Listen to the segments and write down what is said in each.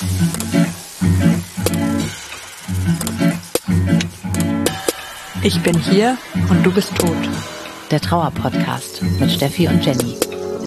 Ich bin hier und du bist tot. Der Trauer-Podcast mit Steffi und Jenny.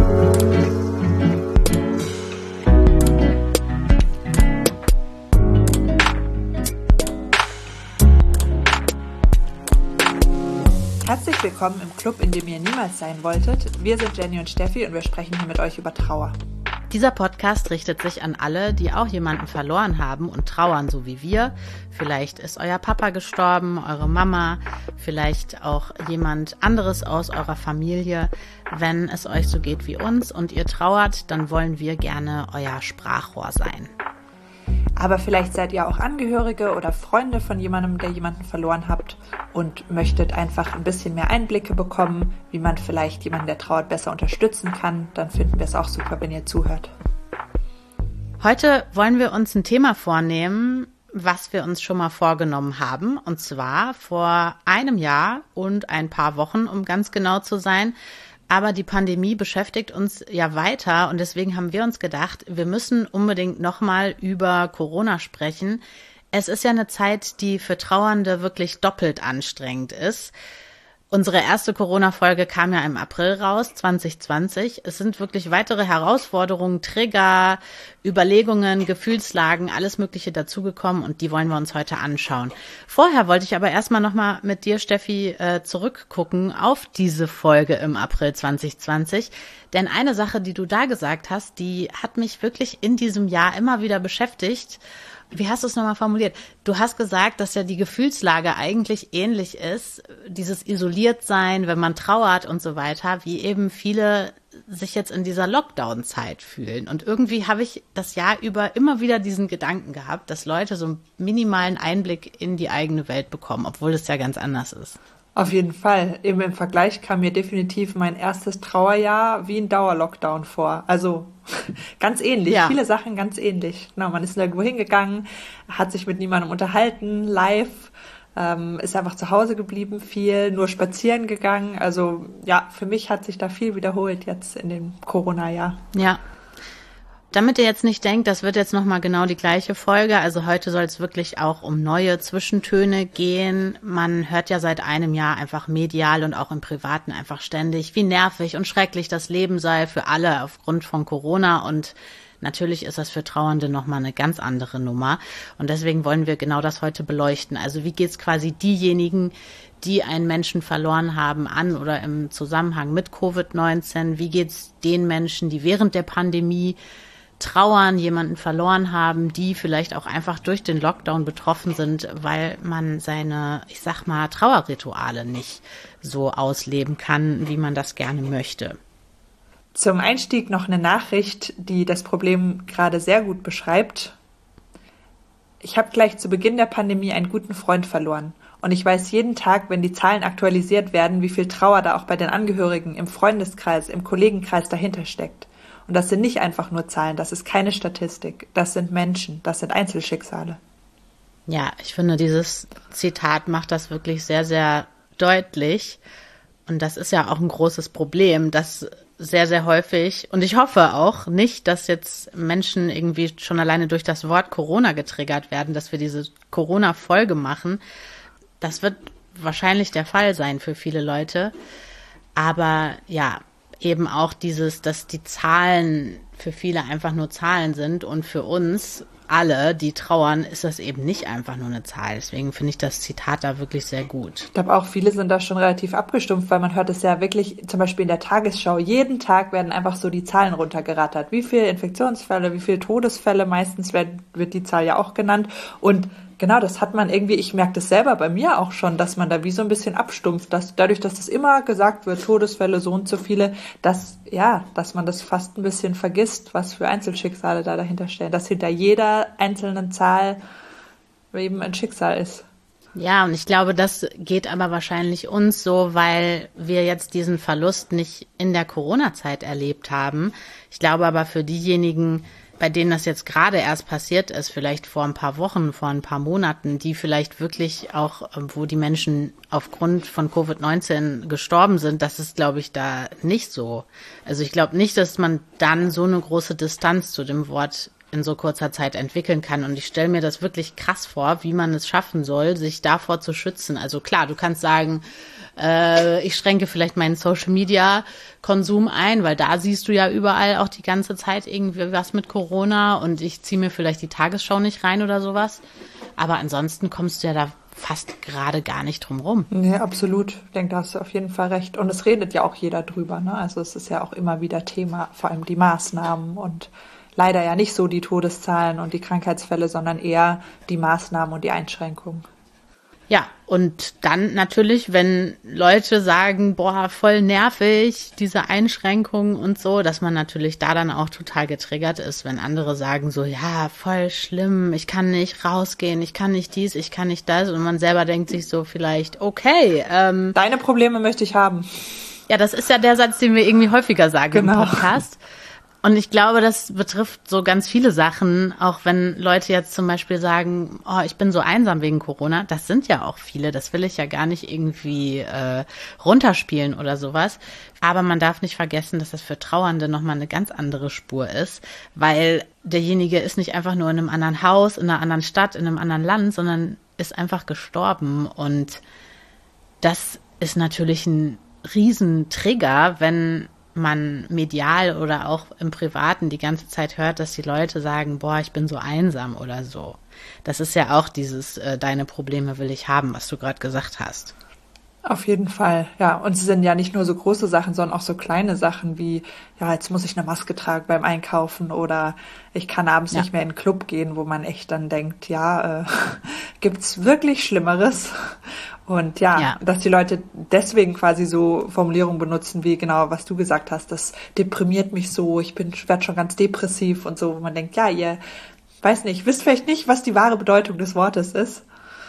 Herzlich willkommen im Club, in dem ihr niemals sein wolltet. Wir sind Jenny und Steffi und wir sprechen hier mit euch über Trauer. Dieser Podcast richtet sich an alle, die auch jemanden verloren haben und trauern, so wie wir. Vielleicht ist euer Papa gestorben, eure Mama, vielleicht auch jemand anderes aus eurer Familie. Wenn es euch so geht wie uns und ihr trauert, dann wollen wir gerne euer Sprachrohr sein. Aber vielleicht seid ihr auch Angehörige oder Freunde von jemandem, der jemanden verloren habt und möchtet einfach ein bisschen mehr Einblicke bekommen, wie man vielleicht jemanden, der trauert, besser unterstützen kann. Dann finden wir es auch super, wenn ihr zuhört. Heute wollen wir uns ein Thema vornehmen, was wir uns schon mal vorgenommen haben. Und zwar vor einem Jahr und ein paar Wochen, um ganz genau zu sein. Aber die Pandemie beschäftigt uns ja weiter und deswegen haben wir uns gedacht, wir müssen unbedingt nochmal über Corona sprechen. Es ist ja eine Zeit, die für Trauernde wirklich doppelt anstrengend ist. Unsere erste Corona-Folge kam ja im April raus, 2020. Es sind wirklich weitere Herausforderungen, Trigger, Überlegungen, Gefühlslagen, alles Mögliche dazugekommen und die wollen wir uns heute anschauen. Vorher wollte ich aber erstmal nochmal mit dir, Steffi, zurückgucken auf diese Folge im April 2020. Denn eine Sache, die du da gesagt hast, die hat mich wirklich in diesem Jahr immer wieder beschäftigt. Wie hast du es nochmal formuliert? Du hast gesagt, dass ja die Gefühlslage eigentlich ähnlich ist, dieses Isoliertsein, wenn man trauert und so weiter, wie eben viele sich jetzt in dieser Lockdown-Zeit fühlen. Und irgendwie habe ich das Jahr über immer wieder diesen Gedanken gehabt, dass Leute so einen minimalen Einblick in die eigene Welt bekommen, obwohl es ja ganz anders ist. Auf jeden Fall. Eben im Vergleich kam mir definitiv mein erstes Trauerjahr wie ein Dauerlockdown vor. Also ganz ähnlich, ja. Viele Sachen ganz ähnlich. Genau, man ist nirgendwo hingegangen, hat sich mit niemandem unterhalten, live, ist einfach zu Hause geblieben, viel, nur spazieren gegangen. Also ja, für mich hat sich da viel wiederholt jetzt in dem Corona-Jahr. Ja. Damit ihr jetzt nicht denkt, das wird jetzt nochmal genau die gleiche Folge, also heute soll es wirklich auch um neue Zwischentöne gehen. Man hört ja seit einem Jahr einfach medial und auch im Privaten einfach ständig, wie nervig und schrecklich das Leben sei für alle aufgrund von Corona und natürlich ist das für Trauernde nochmal eine ganz andere Nummer und deswegen wollen wir genau das heute beleuchten. Also wie geht's quasi diejenigen, die einen Menschen verloren haben an oder im Zusammenhang mit Covid-19? Wie geht's den Menschen, die während der Pandemie trauern, jemanden verloren haben, die vielleicht auch einfach durch den Lockdown betroffen sind, weil man seine, ich sag mal, Trauerrituale nicht so ausleben kann, wie man das gerne möchte. Zum Einstieg noch eine Nachricht, die das Problem gerade sehr gut beschreibt. Ich habe gleich zu Beginn der Pandemie einen guten Freund verloren. Und ich weiß jeden Tag, wenn die Zahlen aktualisiert werden, wie viel Trauer da auch bei den Angehörigen, im Freundeskreis, im Kollegenkreis dahinter steckt. Und das sind nicht einfach nur Zahlen, das ist keine Statistik, das sind Menschen, das sind Einzelschicksale. Ja, ich finde, dieses Zitat macht das wirklich sehr, sehr deutlich. Und das ist ja auch ein großes Problem, dass sehr, sehr häufig, und ich hoffe auch nicht, dass jetzt Menschen irgendwie schon alleine durch das Wort Corona getriggert werden, dass wir diese Corona-Folge machen. Das wird wahrscheinlich der Fall sein für viele Leute. Aber ja, eben auch dieses, dass die Zahlen für viele einfach nur Zahlen sind und für uns alle, die trauern, ist das eben nicht einfach nur eine Zahl. Deswegen finde ich das Zitat da wirklich sehr gut. Ich glaube auch, viele sind da schon relativ abgestumpft, weil man hört es ja wirklich, zum Beispiel in der Tagesschau, jeden Tag werden einfach so die Zahlen runtergerattert. Wie viele Infektionsfälle, wie viele Todesfälle, meistens wird die Zahl ja auch genannt. Und genau, das hat man irgendwie, ich merke das selber bei mir auch schon, dass man da wie so ein bisschen abstumpft, dass dadurch, dass das immer gesagt wird, Todesfälle, so und so viele, dass man das fast ein bisschen vergisst, was für Einzelschicksale da dahinter stehen, dass hinter jeder einzelnen Zahl eben ein Schicksal ist. Ja, und ich glaube, das geht aber wahrscheinlich uns so, weil wir jetzt diesen Verlust nicht in der Corona-Zeit erlebt haben. Ich glaube aber für diejenigen, bei denen das jetzt gerade erst passiert ist, vielleicht vor ein paar Wochen, vor ein paar Monaten, die vielleicht wirklich auch, wo die Menschen aufgrund von Covid-19 gestorben sind, das ist, glaube ich, da nicht so. Also ich glaube nicht, dass man dann so eine große Distanz zu dem Wort in so kurzer Zeit entwickeln kann. Und ich stelle mir das wirklich krass vor, wie man es schaffen soll, sich davor zu schützen. Also klar, du kannst sagen, ich schränke vielleicht meinen Social-Media-Konsum ein, weil da siehst du ja überall auch die ganze Zeit irgendwie was mit Corona und ich ziehe mir vielleicht die Tagesschau nicht rein oder sowas. Aber ansonsten kommst du ja da fast gerade gar nicht drum rum. Nee, absolut. Ich denke, da hast du auf jeden Fall recht. Und es redet ja auch jeder drüber, ne? Also es ist ja auch immer wieder Thema, vor allem die Maßnahmen und leider ja nicht so die Todeszahlen und die Krankheitsfälle, sondern eher die Maßnahmen und die Einschränkungen. Ja, und dann natürlich, wenn Leute sagen, boah, voll nervig, diese Einschränkungen und so, dass man natürlich da dann auch total getriggert ist, wenn andere sagen so, ja, voll schlimm, ich kann nicht rausgehen, ich kann nicht dies, ich kann nicht das und man selber denkt sich so vielleicht, okay. Deine Probleme möchte ich haben. Ja, das ist ja der Satz, den wir irgendwie häufiger sagen im Podcast. Und ich glaube, das betrifft so ganz viele Sachen, auch wenn Leute jetzt zum Beispiel sagen, oh, ich bin so einsam wegen Corona. Das sind ja auch viele, das will ich ja gar nicht irgendwie runterspielen oder sowas. Aber man darf nicht vergessen, dass das für Trauernde nochmal eine ganz andere Spur ist, weil derjenige ist nicht einfach nur in einem anderen Haus, in einer anderen Stadt, in einem anderen Land, sondern ist einfach gestorben. Und das ist natürlich ein Riesentrigger, wenn man medial oder auch im Privaten die ganze Zeit hört, dass die Leute sagen, boah, ich bin so einsam oder so. Das ist ja auch dieses deine Probleme will ich haben, was du gerade gesagt hast. Auf jeden Fall, ja. Und es sind ja nicht nur so große Sachen, sondern auch so kleine Sachen wie, ja, jetzt muss ich eine Maske tragen beim Einkaufen oder ich kann abends nicht mehr in den Club gehen, wo man echt dann denkt, ja, gibt's wirklich Schlimmeres? Und ja, dass die Leute deswegen quasi so Formulierungen benutzen, wie genau, was du gesagt hast, das deprimiert mich so, werde schon ganz depressiv und so, wo man denkt, ja, ihr, weiß nicht, wisst vielleicht nicht, was die wahre Bedeutung des Wortes ist.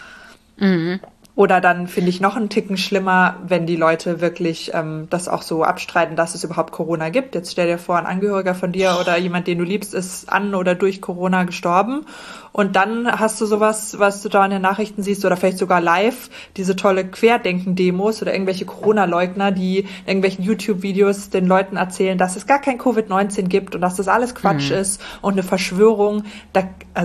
Mhm. Oder dann finde ich noch einen Ticken schlimmer, wenn die Leute wirklich das auch so abstreiten, dass es überhaupt Corona gibt. Jetzt stell dir vor, ein Angehöriger von dir oder jemand, den du liebst, ist an oder durch Corona gestorben. Und dann hast du sowas, was du da in den Nachrichten siehst oder vielleicht sogar live, diese tolle Querdenken-Demos oder irgendwelche Corona-Leugner, die in irgendwelchen YouTube-Videos den Leuten erzählen, dass es gar kein Covid-19 gibt und dass das alles Quatsch ist und eine Verschwörung. Da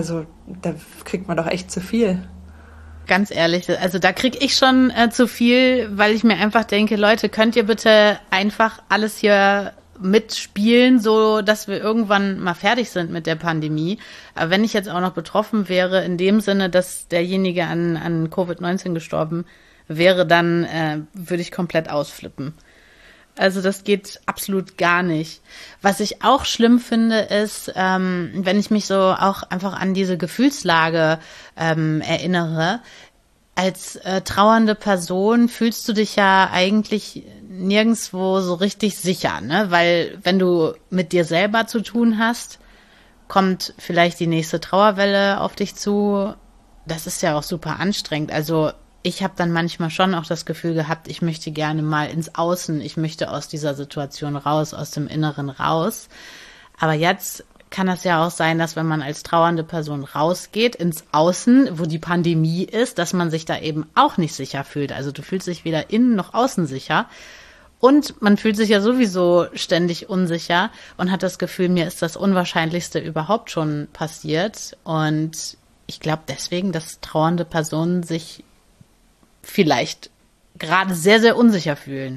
kriegt man doch echt zu viel. Ganz ehrlich, also da krieg ich schon zu viel, weil ich mir einfach denke, Leute, könnt ihr bitte einfach alles hier mitspielen, so dass wir irgendwann mal fertig sind mit der Pandemie. Aber wenn ich jetzt auch noch betroffen wäre, in dem Sinne, dass derjenige an Covid-19 gestorben wäre, dann würde ich komplett ausflippen. Also das geht absolut gar nicht. Was ich auch schlimm finde, ist, wenn ich mich so auch einfach an diese Gefühlslage erinnere. Als trauernde Person fühlst du dich ja eigentlich nirgendwo so richtig sicher, ne? Weil wenn du mit dir selber zu tun hast, kommt vielleicht die nächste Trauerwelle auf dich zu. Das ist ja auch super anstrengend. Also ich habe dann manchmal schon auch das Gefühl gehabt, ich möchte gerne mal ins Außen, ich möchte aus dieser Situation raus, aus dem Inneren raus. Aber jetzt kann das ja auch sein, dass wenn man als trauernde Person rausgeht ins Außen, wo die Pandemie ist, dass man sich da eben auch nicht sicher fühlt. Also du fühlst dich weder innen noch außen sicher. Und man fühlt sich ja sowieso ständig unsicher und hat das Gefühl, mir ist das Unwahrscheinlichste überhaupt schon passiert. Und ich glaube deswegen, dass trauernde Personen sich vielleicht gerade sehr, sehr unsicher fühlen.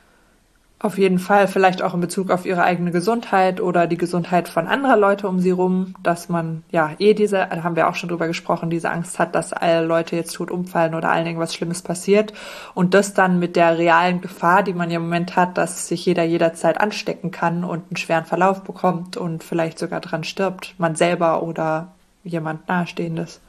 Auf jeden Fall, vielleicht auch in Bezug auf ihre eigene Gesundheit oder die Gesundheit von anderer Leute um sie rum, dass man da haben wir auch schon drüber gesprochen, diese Angst hat, dass alle Leute jetzt tot umfallen oder allen irgendwas Schlimmes passiert und das dann mit der realen Gefahr, die man ja im Moment hat, dass sich jeder jederzeit anstecken kann und einen schweren Verlauf bekommt und vielleicht sogar dran stirbt, man selber oder jemand Nahestehendes.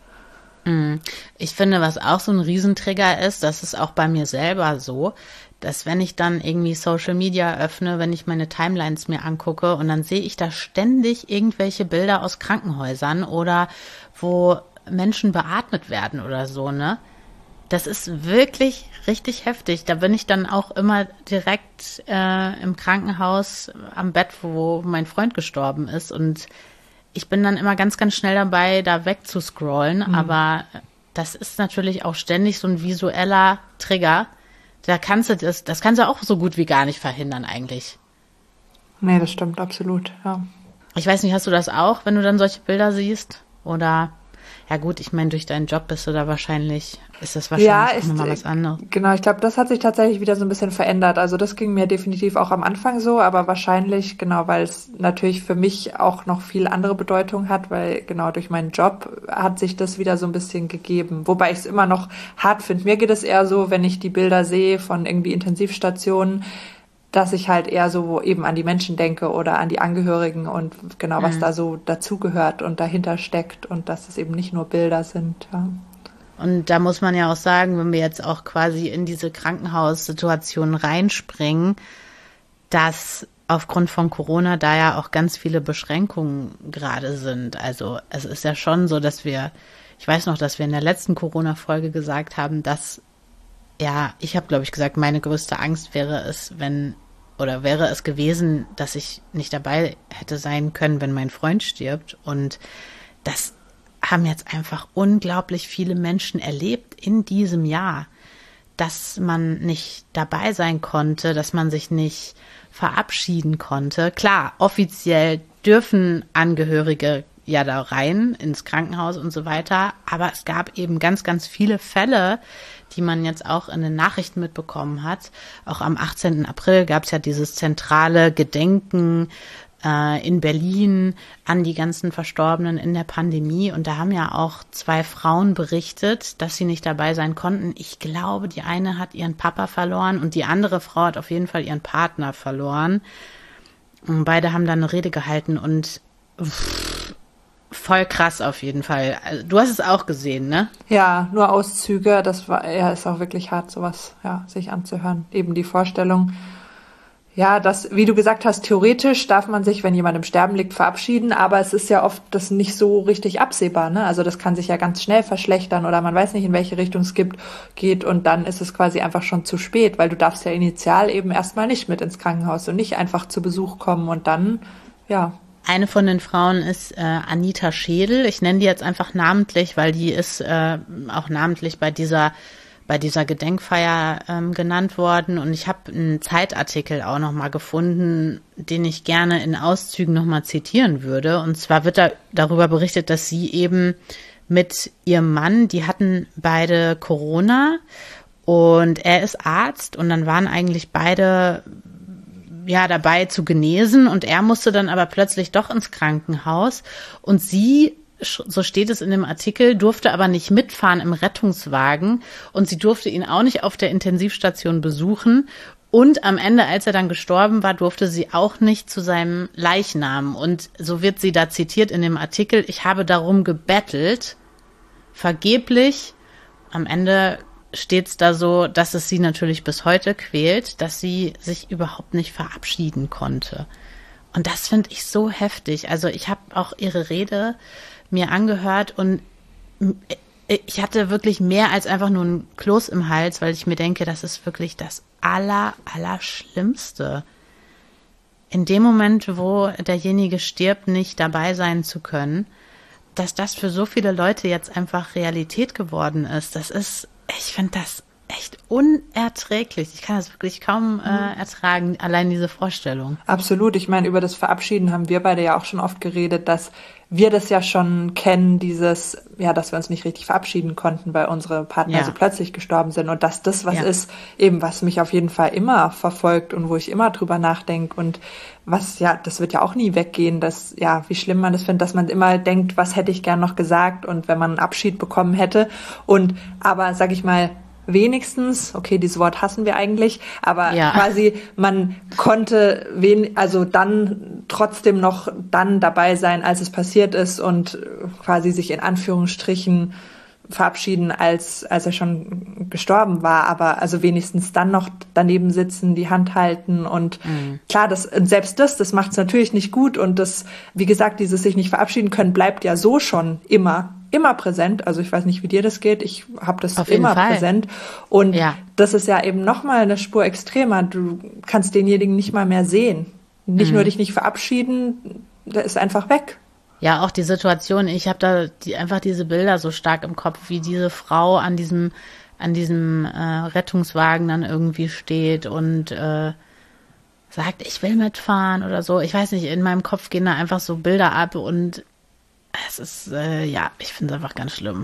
Ich finde, was auch so ein Riesentrigger ist, das ist auch bei mir selber so, dass wenn ich dann irgendwie Social Media öffne, wenn ich meine Timelines mir angucke und dann sehe ich da ständig irgendwelche Bilder aus Krankenhäusern oder wo Menschen beatmet werden oder so, ne? Das ist wirklich richtig heftig. Da bin ich dann auch immer direkt im Krankenhaus am Bett, wo mein Freund gestorben ist und ich bin dann immer ganz, ganz schnell dabei, da wegzuscrollen, aber das ist natürlich auch ständig so ein visueller Trigger. Das kannst du auch so gut wie gar nicht verhindern eigentlich. Nee, das stimmt absolut, ja. Ich weiß nicht, hast du das auch, wenn du dann solche Bilder siehst? Oder, ja gut, ich meine, durch deinen Job ist das wahrscheinlich auch nochmal was anderes. Genau, ich glaube, das hat sich tatsächlich wieder so ein bisschen verändert. Also das ging mir definitiv auch am Anfang so, aber wahrscheinlich, genau, weil es natürlich für mich auch noch viel andere Bedeutung hat, weil genau durch meinen Job hat sich das wieder so ein bisschen gegeben. Wobei ich es immer noch hart finde. Mir geht es eher so, wenn ich die Bilder sehe von irgendwie Intensivstationen, dass ich halt eher so eben an die Menschen denke oder an die Angehörigen und genau, was da so dazugehört und dahinter steckt und dass es eben nicht nur Bilder sind. Ja. Und da muss man ja auch sagen, wenn wir jetzt auch quasi in diese Krankenhaussituation reinspringen, dass aufgrund von Corona da ja auch ganz viele Beschränkungen gerade sind. Also es ist ja schon so, ich weiß noch, dass wir in der letzten Corona-Folge gesagt haben, dass ich habe, glaube ich, gesagt, meine größte Angst wäre es gewesen, dass ich nicht dabei hätte sein können, wenn mein Freund stirbt. Und das haben jetzt einfach unglaublich viele Menschen erlebt in diesem Jahr, dass man nicht dabei sein konnte, dass man sich nicht verabschieden konnte. Klar, offiziell dürfen Angehörige ja da rein ins Krankenhaus und so weiter, aber es gab eben ganz, ganz viele Fälle, die man jetzt auch in den Nachrichten mitbekommen hat. Auch am 18. April gab es ja dieses zentrale Gedenken in Berlin an die ganzen Verstorbenen in der Pandemie. Und da haben ja auch 2 Frauen berichtet, dass sie nicht dabei sein konnten. Ich glaube, die eine hat ihren Papa verloren und die andere Frau hat auf jeden Fall ihren Partner verloren. Und beide haben dann eine Rede gehalten und voll krass auf jeden Fall. Also, du hast es auch gesehen, ne? Ja, nur Auszüge. Ist auch wirklich hart, sowas, sich anzuhören. Eben die Vorstellung, wie du gesagt hast, theoretisch darf man sich, wenn jemand im Sterben liegt, verabschieden, aber es ist ja oft das nicht so richtig absehbar, ne? Also das kann sich ja ganz schnell verschlechtern oder man weiß nicht, in welche Richtung es geht und dann ist es quasi einfach schon zu spät, weil du darfst ja initial eben erstmal nicht mit ins Krankenhaus und nicht einfach zu Besuch kommen und dann, Eine von den Frauen ist Anita Schädel. Ich nenne die jetzt einfach namentlich, weil die ist auch namentlich bei dieser Gedenkfeier genannt worden. Und ich habe einen Zeitartikel auch nochmal gefunden, den ich gerne in Auszügen nochmal zitieren würde. Und zwar wird da darüber berichtet, dass sie eben mit ihrem Mann, die hatten beide Corona und er ist Arzt und dann waren eigentlich beide dabei zu genesen und er musste dann aber plötzlich doch ins Krankenhaus und sie, so steht es in dem Artikel, durfte aber nicht mitfahren im Rettungswagen und sie durfte ihn auch nicht auf der Intensivstation besuchen und am Ende, als er dann gestorben war, durfte sie auch nicht zu seinem Leichnam und so wird sie da zitiert in dem Artikel, ich habe darum gebettelt, vergeblich, am Ende steht es da so, dass es sie natürlich bis heute quält, dass sie sich überhaupt nicht verabschieden konnte. Und das finde ich so heftig. Also ich habe auch ihre Rede mir angehört und ich hatte wirklich mehr als einfach nur ein Kloß im Hals, weil ich mir denke, das ist wirklich das Allerschlimmste. In dem Moment, wo derjenige stirbt, nicht dabei sein zu können, dass das für so viele Leute jetzt einfach Realität geworden ist, ich finde das echt unerträglich. Ich kann das wirklich kaum ertragen, allein diese Vorstellung. Absolut. Ich meine, über das Verabschieden haben wir beide ja auch schon oft geredet, dass wir das ja schon kennen, dass wir uns nicht richtig verabschieden konnten, weil unsere Partner so plötzlich gestorben sind und dass das was ist, eben was mich auf jeden Fall immer verfolgt und wo ich immer drüber nachdenke und das wird ja auch nie weggehen, wie schlimm man das findet, dass man immer denkt, was hätte ich gern noch gesagt und wenn man einen Abschied bekommen hätte aber sag ich mal, wenigstens, okay, dieses Wort hassen wir eigentlich, aber quasi man konnte dann trotzdem noch dann dabei sein, als es passiert ist und quasi sich in Anführungsstrichen verabschieden, als er schon gestorben war, aber also wenigstens dann noch daneben sitzen, die Hand halten und klar, selbst das macht es natürlich nicht gut und das, wie gesagt, dieses sich nicht verabschieden können, bleibt ja so schon immer präsent. Also ich weiß nicht, wie dir das geht. Ich habe das immer präsent. Und das ist ja eben nochmal eine Spur extremer. Du kannst denjenigen nicht mal mehr sehen. Nicht nur dich nicht verabschieden, der ist einfach weg. Ja, auch die Situation, ich habe da einfach diese Bilder so stark im Kopf, wie diese Frau an diesem Rettungswagen dann irgendwie steht und sagt, ich will mitfahren oder so. Ich weiß nicht, in meinem Kopf gehen da einfach so Bilder ab und es ist, ich finde es einfach ganz schlimm.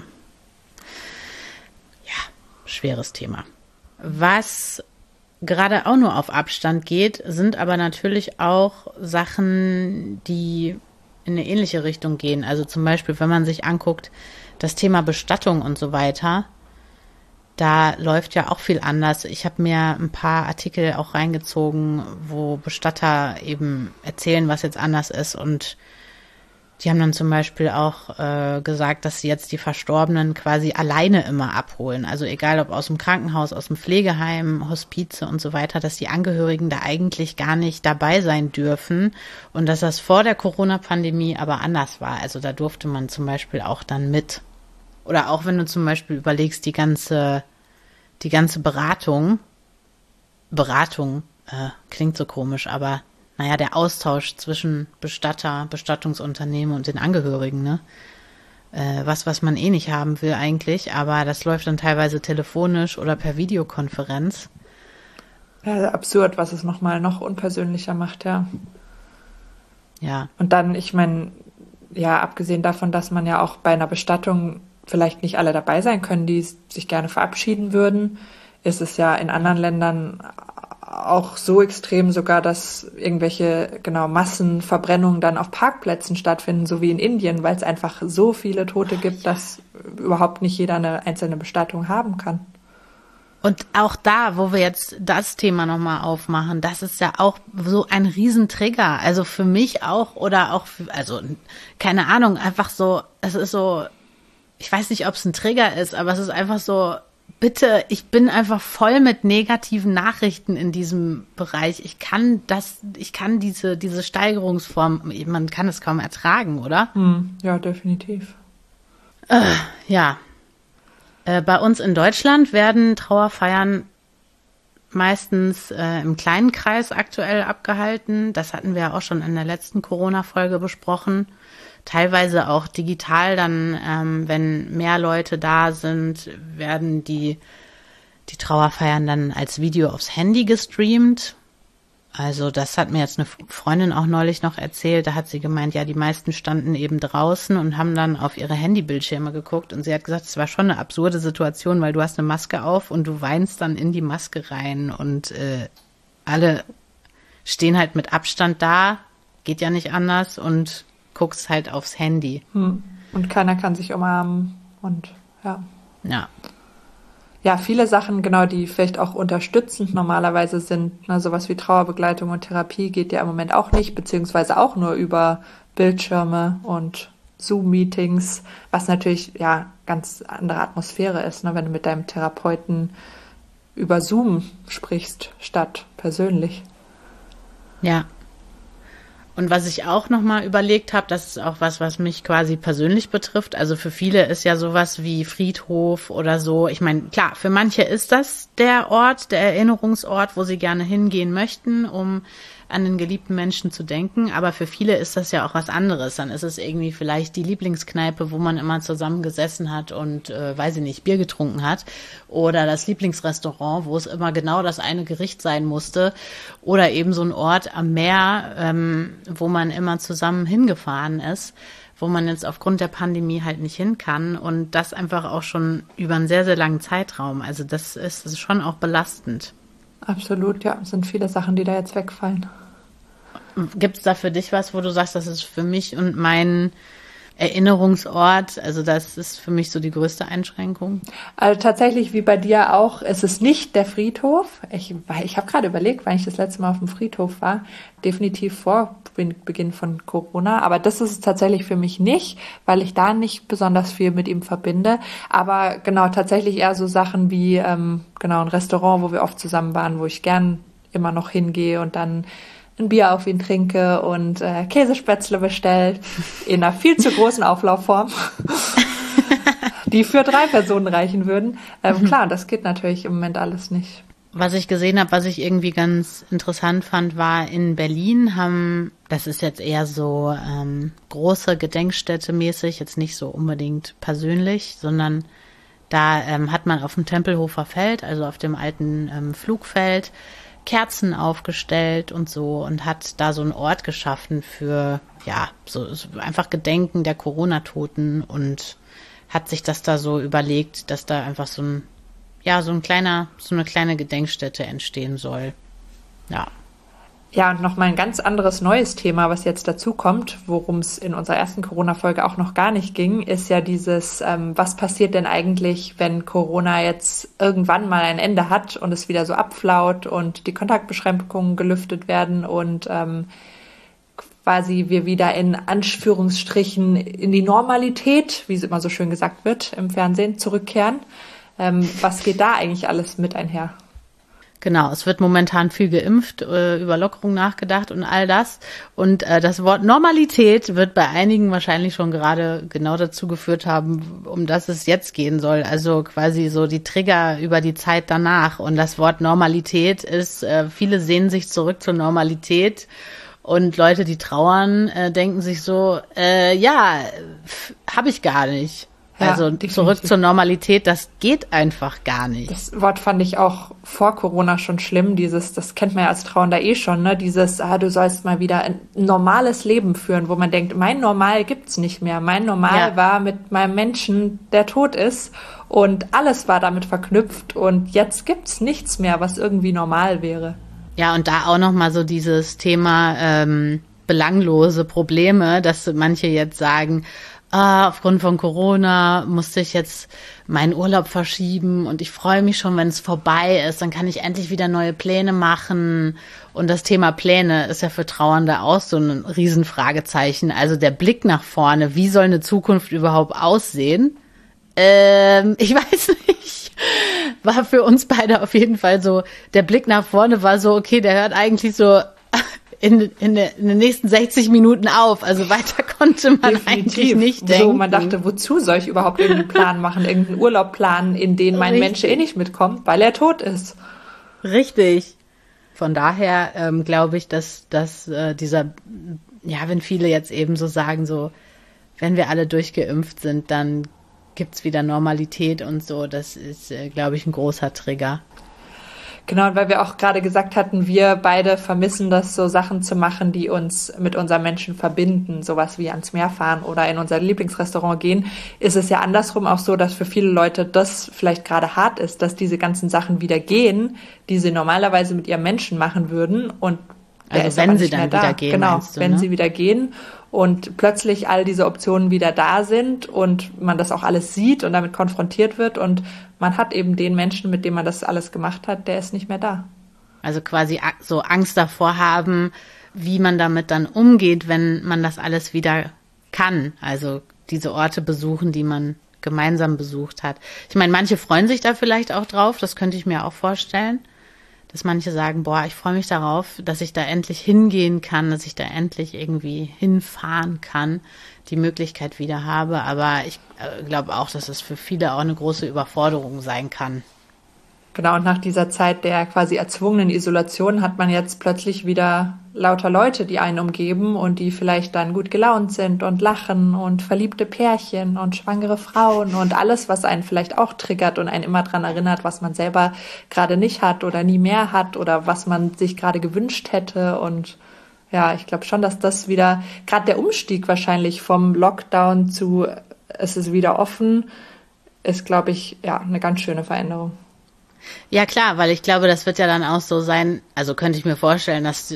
Ja, schweres Thema. Was gerade auch nur auf Abstand geht, sind aber natürlich auch Sachen, die in eine ähnliche Richtung gehen. Also zum Beispiel, wenn man sich anguckt, das Thema Bestattung und so weiter, da läuft ja auch viel anders. Ich habe mir ein paar Artikel auch reingezogen, wo Bestatter eben erzählen, was jetzt anders ist, und die haben dann zum Beispiel auch gesagt, dass sie jetzt die Verstorbenen quasi alleine immer abholen. Also egal ob aus dem Krankenhaus, aus dem Pflegeheim, Hospize und so weiter, dass die Angehörigen da eigentlich gar nicht dabei sein dürfen und dass das vor der Corona-Pandemie aber anders war. Also da durfte man zum Beispiel auch dann mit. Oder auch wenn du zum Beispiel überlegst, die ganze Beratung klingt so komisch, aber naja, der Austausch zwischen Bestatter, Bestattungsunternehmen und den Angehörigen, ne? Was man eh nicht haben will eigentlich, aber das läuft dann teilweise telefonisch oder per Videokonferenz. Ja, absurd, was es noch unpersönlicher macht, ja. Ja. Und dann, ich meine, ja, abgesehen davon, dass man ja auch bei einer Bestattung vielleicht nicht alle dabei sein können, die sich gerne verabschieden würden, ist es ja in anderen Ländern auch so extrem sogar, dass irgendwelche, Massenverbrennungen dann auf Parkplätzen stattfinden, so wie in Indien, weil es einfach so viele Tote gibt, dass überhaupt nicht jeder eine einzelne Bestattung haben kann. Und auch da, wo wir jetzt das Thema nochmal aufmachen, das ist ja auch so ein Riesentrigger. Also für mich auch oder auch, keine Ahnung, einfach so, es ist so, ich weiß nicht, ob es ein Trigger ist, aber es ist einfach so, bitte, ich bin einfach voll mit negativen Nachrichten in diesem Bereich. Ich kann diese Steigerungsform, man kann es kaum ertragen, oder? Ja, definitiv. Ja. Bei uns in Deutschland werden Trauerfeiern meistens im kleinen Kreis aktuell abgehalten. Das hatten wir ja auch schon in der letzten Corona-Folge besprochen. Teilweise auch digital, dann, wenn mehr Leute da sind, werden die Trauerfeiern dann als Video aufs Handy gestreamt. Also das hat mir jetzt eine Freundin auch neulich noch erzählt. Da hat sie gemeint, ja, die meisten standen eben draußen und haben dann auf ihre Handybildschirme geguckt. Und sie hat gesagt, es war schon eine absurde Situation, weil du hast eine Maske auf und du weinst dann in die Maske rein. Und alle stehen halt mit Abstand da, geht ja nicht anders, und guckst halt aufs Handy. Und keiner kann sich umarmen und ja. Ja. Ja, viele Sachen, die vielleicht auch unterstützend normalerweise sind, ne, sowas wie Trauerbegleitung und Therapie geht ja im Moment auch nicht, beziehungsweise auch nur über Bildschirme und Zoom-Meetings, was natürlich ja ganz andere Atmosphäre ist, ne, wenn du mit deinem Therapeuten über Zoom sprichst, statt persönlich. Ja. Und was ich auch nochmal überlegt habe, das ist auch was mich quasi persönlich betrifft. Also für viele ist ja sowas wie Friedhof oder so. Ich meine, klar, für manche ist das der Ort, der Erinnerungsort, wo sie gerne hingehen möchten, um an den geliebten Menschen zu denken. Aber für viele ist das ja auch was anderes. Dann ist es irgendwie vielleicht die Lieblingskneipe, wo man immer zusammen gesessen hat und, weiß ich nicht, Bier getrunken hat. Oder das Lieblingsrestaurant, wo es immer genau das eine Gericht sein musste. Oder eben so ein Ort am Meer, wo man immer zusammen hingefahren ist, wo man jetzt aufgrund der Pandemie halt nicht hin kann. Und das einfach auch schon über einen sehr, sehr langen Zeitraum. Also das ist schon auch belastend. Absolut, ja. Es sind viele Sachen, die da jetzt wegfallen. Gibt es da für dich was, wo du sagst, das ist für mich und mein Erinnerungsort, also das ist für mich so die größte Einschränkung? Also tatsächlich, wie bei dir auch, ist es nicht der Friedhof. Ich habe gerade überlegt, wann ich das letzte Mal auf dem Friedhof war. Definitiv vor Beginn von Corona. Aber das ist es tatsächlich für mich nicht, weil ich da nicht besonders viel mit ihm verbinde. Aber tatsächlich eher so Sachen wie ein Restaurant, wo wir oft zusammen waren, wo ich gern immer noch hingehe und dann ein Bier auf ihn trinke und Käsespätzle bestellt in einer viel zu großen Auflaufform, die für 3 Personen reichen würden. Klar, das geht natürlich im Moment alles nicht. Was ich gesehen habe, was ich irgendwie ganz interessant fand, war in Berlin das ist jetzt eher so große Gedenkstätte mäßig, jetzt nicht so unbedingt persönlich, sondern da hat man auf dem Tempelhofer Feld, also auf dem alten Flugfeld, Kerzen aufgestellt und so und hat da so einen Ort geschaffen für, ja, so einfach Gedenken der Corona-Toten und hat sich das da so überlegt, dass da einfach so eine kleine Gedenkstätte entstehen soll. Ja. Ja, und nochmal ein ganz anderes neues Thema, was jetzt dazu kommt, worum es in unserer ersten Corona-Folge auch noch gar nicht ging, ist ja dieses, was passiert denn eigentlich, wenn Corona jetzt irgendwann mal ein Ende hat und es wieder so abflaut und die Kontaktbeschränkungen gelüftet werden und quasi wir wieder in Anführungsstrichen in die Normalität, wie es immer so schön gesagt wird, im Fernsehen zurückkehren. Was geht da eigentlich alles mit einher? Genau, es wird momentan viel geimpft, über Lockerung nachgedacht und all das. Und das Wort Normalität wird bei einigen wahrscheinlich schon gerade genau dazu geführt haben, um das es jetzt gehen soll. Also quasi so die Trigger über die Zeit danach. Und das Wort Normalität ist, viele sehnen sich zurück zur Normalität. Und Leute, die trauern, denken sich so, habe ich gar nicht. Ja, also definitiv. Zurück zur Normalität, das geht einfach gar nicht. Das Wort fand ich auch vor Corona schon schlimm, das kennt man ja als Trauernder schon, ne? Du sollst mal wieder ein normales Leben führen, wo man denkt, mein Normal gibt's nicht mehr. Mein Normal war mit meinem Menschen, der tot ist und alles war damit verknüpft und jetzt gibt's nichts mehr, was irgendwie normal wäre. Ja, und da auch nochmal so dieses Thema belanglose Probleme, dass manche jetzt sagen, aufgrund von Corona musste ich jetzt meinen Urlaub verschieben und ich freue mich schon, wenn es vorbei ist, dann kann ich endlich wieder neue Pläne machen. Und das Thema Pläne ist ja für Trauernde auch so ein Riesenfragezeichen. Also der Blick nach vorne, wie soll eine Zukunft überhaupt aussehen? Ich weiß nicht. War für uns beide auf jeden Fall so, der Blick nach vorne war so, okay, der hört eigentlich so in den nächsten 60 Minuten auf. Also weiter konnte man Definitiv eigentlich nicht denken. So, man dachte, wozu soll ich überhaupt irgendeinen Plan machen, irgendeinen Urlaub planen, in den mein Mensch nicht mitkommt, weil er tot ist. Richtig. Von daher glaube ich, dass wenn viele jetzt eben so sagen, so, wenn wir alle durchgeimpft sind, dann gibt's wieder Normalität und so, das ist, glaube ich, ein großer Trigger. Genau, weil wir auch gerade gesagt hatten, wir beide vermissen das, so Sachen zu machen, die uns mit unserem Menschen verbinden, sowas wie ans Meer fahren oder in unser Lieblingsrestaurant gehen, ist es ja andersrum auch so, dass für viele Leute das vielleicht gerade hart ist, dass diese ganzen Sachen wieder gehen, die sie normalerweise mit ihrem Menschen machen würden und also wenn sie dann wieder gehen, genau, meinst du, wenn ne? sie wieder gehen und plötzlich all diese Optionen wieder da sind und man das auch alles sieht und damit konfrontiert wird und man hat eben den Menschen, mit dem man das alles gemacht hat, der ist nicht mehr da. Also quasi so Angst davor haben, wie man damit dann umgeht, wenn man das alles wieder kann. Also diese Orte besuchen, die man gemeinsam besucht hat. Ich meine, manche freuen sich da vielleicht auch drauf, das könnte ich mir auch vorstellen. Dass manche sagen, boah, ich freue mich darauf, dass ich da endlich hingehen kann, dass ich da endlich irgendwie hinfahren kann, die Möglichkeit wieder habe. Aber ich glaube auch, dass es für viele auch eine große Überforderung sein kann. Genau, und nach dieser Zeit der quasi erzwungenen Isolation hat man jetzt plötzlich wieder lauter Leute, die einen umgeben und die vielleicht dann gut gelaunt sind und lachen und verliebte Pärchen und schwangere Frauen und alles, was einen vielleicht auch triggert und einen immer dran erinnert, was man selber gerade nicht hat oder nie mehr hat oder was man sich gerade gewünscht hätte. Und ja, ich glaube schon, dass das wieder, gerade der Umstieg wahrscheinlich vom Lockdown zu es ist wieder offen, ist, glaube ich, ja, eine ganz schöne Veränderung. Ja, klar, weil ich glaube, das wird ja dann auch so sein, also könnte ich mir vorstellen, dass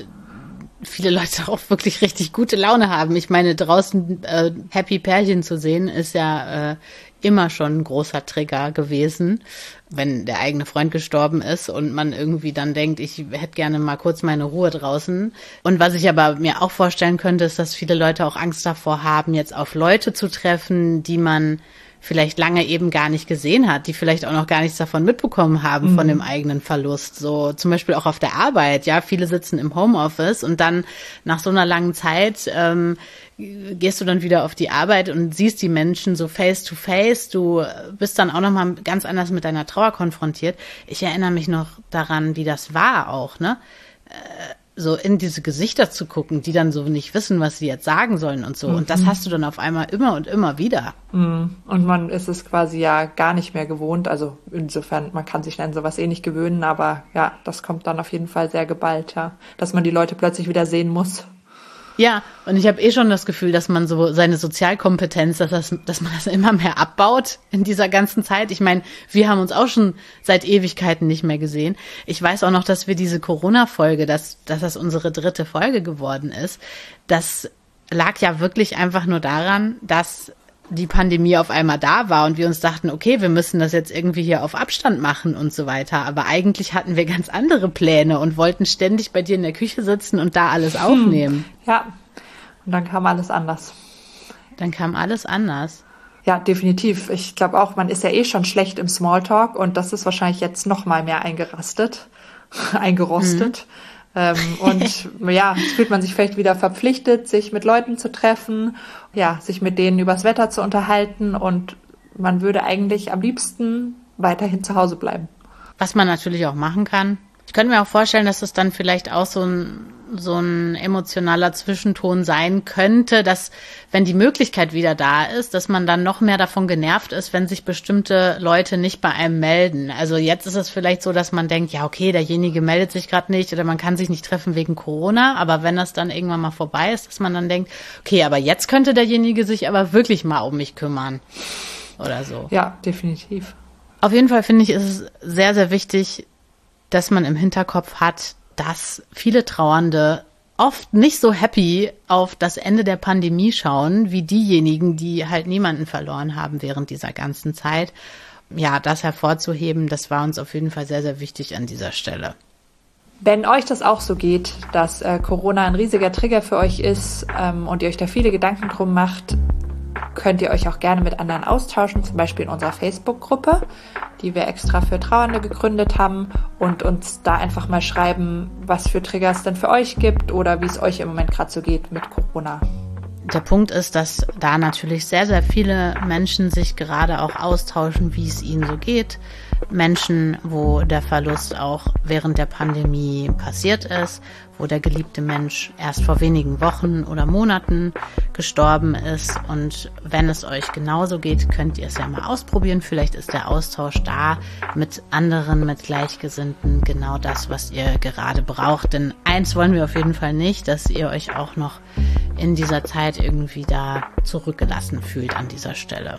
viele Leute auch wirklich richtig gute Laune haben. Ich meine, draußen happy Pärchen zu sehen, ist ja immer schon ein großer Trigger gewesen, wenn der eigene Freund gestorben ist und man irgendwie dann denkt, ich hätte gerne mal kurz meine Ruhe draußen. Und was ich aber mir auch vorstellen könnte, ist, dass viele Leute auch Angst davor haben, jetzt auf Leute zu treffen, die man vielleicht lange eben gar nicht gesehen hat, die vielleicht auch noch gar nichts davon mitbekommen haben, von dem eigenen Verlust. So zum Beispiel auch auf der Arbeit, ja, viele sitzen im Homeoffice und dann nach so einer langen Zeit gehst du dann wieder auf die Arbeit und siehst die Menschen so face to face. Du bist dann auch nochmal ganz anders mit deiner Trauer konfrontiert. Ich erinnere mich noch daran, wie das war auch, ne? so in diese Gesichter zu gucken, die dann so nicht wissen, was sie jetzt sagen sollen und so. Und das hast du dann auf einmal immer und immer wieder. Und man ist es quasi ja gar nicht mehr gewohnt. Also insofern, man kann sich an sowas eh nicht gewöhnen, aber ja, das kommt dann auf jeden Fall sehr geballt, ja. Dass man die Leute plötzlich wieder sehen muss. Ja, und ich habe schon das Gefühl, dass man so seine Sozialkompetenz, dass man das immer mehr abbaut in dieser ganzen Zeit. Ich meine, wir haben uns auch schon seit Ewigkeiten nicht mehr gesehen. Ich weiß auch noch, dass wir diese Corona-Folge, dass das unsere 3. Folge geworden ist, das lag ja wirklich einfach nur daran, dass die Pandemie auf einmal da war und wir uns dachten, okay, wir müssen das jetzt irgendwie hier auf Abstand machen und so weiter. Aber eigentlich hatten wir ganz andere Pläne und wollten ständig bei dir in der Küche sitzen und da alles aufnehmen. Ja, und dann kam alles anders. Ja, definitiv. Ich glaube auch, man ist ja eh schon schlecht im Smalltalk und das ist wahrscheinlich jetzt noch mal mehr eingerostet. Und ja, jetzt fühlt man sich vielleicht wieder verpflichtet, sich mit Leuten zu treffen, ja, sich mit denen übers Wetter zu unterhalten und man würde eigentlich am liebsten weiterhin zu Hause bleiben. Was man natürlich auch machen kann. Ich könnte mir auch vorstellen, dass es dann vielleicht auch so ein emotionaler Zwischenton sein könnte, dass, wenn die Möglichkeit wieder da ist, dass man dann noch mehr davon genervt ist, wenn sich bestimmte Leute nicht bei einem melden. Also jetzt ist es vielleicht so, dass man denkt, ja okay, derjenige meldet sich gerade nicht oder man kann sich nicht treffen wegen Corona, aber wenn das dann irgendwann mal vorbei ist, dass man dann denkt, okay, aber jetzt könnte derjenige sich aber wirklich mal um mich kümmern oder so. Ja, definitiv. Auf jeden Fall finde ich, ist es sehr, sehr wichtig, dass man im Hinterkopf hat, dass viele Trauernde oft nicht so happy auf das Ende der Pandemie schauen, wie diejenigen, die halt niemanden verloren haben während dieser ganzen Zeit. Ja, das hervorzuheben, das war uns auf jeden Fall sehr, sehr wichtig an dieser Stelle. Wenn euch das auch so geht, dass Corona ein riesiger Trigger für euch ist und ihr euch da viele Gedanken drum macht, könnt ihr euch auch gerne mit anderen austauschen, zum Beispiel in unserer Facebook-Gruppe, die wir extra für Trauernde gegründet haben und uns da einfach mal schreiben, was für Trigger es denn für euch gibt oder wie es euch im Moment gerade so geht mit Corona. Der Punkt ist, dass da natürlich sehr, sehr viele Menschen sich gerade auch austauschen, wie es ihnen so geht. Menschen, wo der Verlust auch während der Pandemie passiert ist, wo der geliebte Mensch erst vor wenigen Wochen oder Monaten gestorben ist. Und wenn es euch genauso geht, könnt ihr es ja mal ausprobieren. Vielleicht ist der Austausch da mit anderen, mit Gleichgesinnten genau das, was ihr gerade braucht. Denn eins wollen wir auf jeden Fall nicht, dass ihr euch auch noch in dieser Zeit irgendwie da zurückgelassen fühlt an dieser Stelle.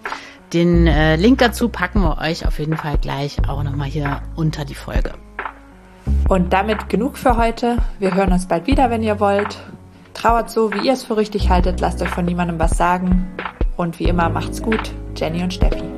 Den Link dazu packen wir euch auf jeden Fall gleich auch nochmal hier unter die Folge. Und damit genug für heute. Wir hören uns bald wieder, wenn ihr wollt. Trauert so, wie ihr es für richtig haltet. Lasst euch von niemandem was sagen. Und wie immer, macht's gut. Jenny und Steffi.